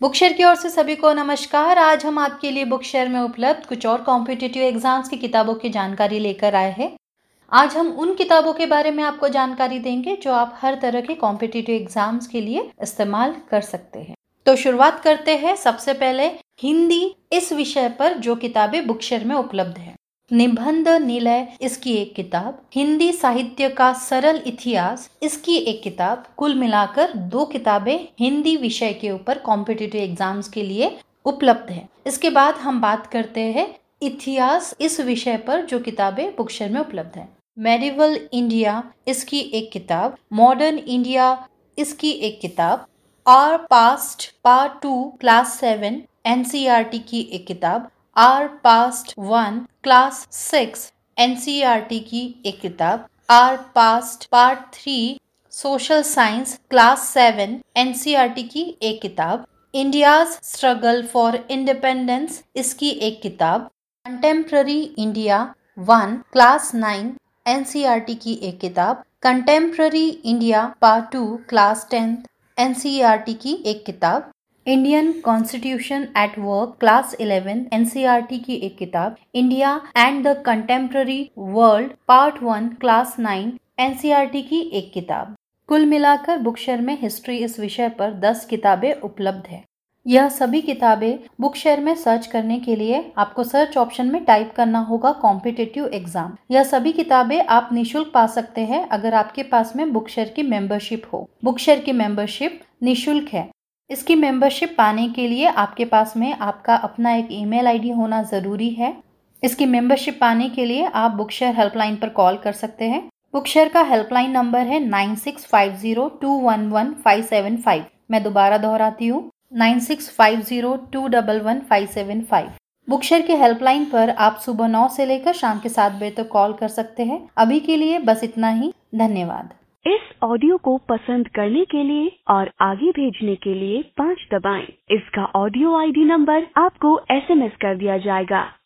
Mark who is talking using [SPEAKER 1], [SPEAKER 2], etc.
[SPEAKER 1] बुकशेयर की ओर से सभी को नमस्कार। आज हम आपके लिए बुकशेयर में उपलब्ध कुछ और कॉम्पिटिटिव एग्जाम्स की किताबों की जानकारी लेकर आए हैं। आज हम उन किताबों के बारे में आपको जानकारी देंगे जो आप हर तरह के कॉम्पिटिटिव एग्जाम्स के लिए इस्तेमाल कर सकते हैं। तो शुरुआत करते हैं। सबसे पहले हिंदी इस विषय पर जो किताबें बुकशेयर में उपलब्ध है। निबंध निलय इसकी एक किताब, हिंदी साहित्य का सरल इतिहास इसकी एक किताब। कुल मिलाकर 2 किताबें हिंदी विषय के ऊपर कॉम्पिटिटिव एग्जाम्स के लिए उपलब्ध है। इसके बाद हम बात करते हैं इतिहास इस विषय पर जो किताबें बुकशेयर में उपलब्ध है। मेडिवल इंडिया इसकी एक किताब, मॉडर्न इंडिया इसकी एक किताब, our past part 2 class 7 NCERT की एक किताब, आवर पास्ट 1 क्लास 6 एनसीईआरटी की एक किताब, our past part 3 social science class 7 NCERT की एक किताब, इंडियाज स्ट्रगल फॉर इंडिपेंडेंस इसकी एक किताब, कंटेम्प्ररी इंडिया 1 क्लास 9 एनसीईआरटी की एक किताब, contemporary India part 2 class 10 NCERT की एक किताब, Indian constitution at work class 11 NCERT की एक किताब, India and the contemporary world part 1 class 9 NCERT की एक किताब। कुल मिलाकर बुकशेयर में हिस्ट्री इस विषय पर 10 किताबें उपलब्ध है। यह सभी किताबें बुकशेयर में सर्च करने के लिए आपको सर्च ऑप्शन में टाइप करना होगा कॉम्पिटिटिव एग्जाम। यह सभी किताबें आप निःशुल्क पा सकते हैं अगर आपके पास में बुकशेयर की मेंबरशिप हो। बुकशेयर की मेंबरशिप निःशुल्क है। इसकी मेंबरशिप पाने के लिए आपके पास में आपका अपना एक ईमेल आईडी होना जरूरी है। इसकी मेंबरशिप पाने के लिए आप बुकशेयर हेल्पलाइन पर कॉल कर सकते हैं। बुकशेयर का हेल्पलाइन नंबर है 9650211575। मैं दोबारा दोहराती हूँ, 9650211575। बुकशेयर के हेल्पलाइन पर आप सुबह 9 से लेकर शाम के 7 बजे तक कॉल कर सकते हैं। अभी के लिए बस इतना ही। धन्यवाद।
[SPEAKER 2] इस ऑडियो को पसंद करने के लिए और आगे भेजने के लिए 5 दबाएं। इसका ऑडियो आईडी नंबर आपको एसएमएस कर दिया जाएगा।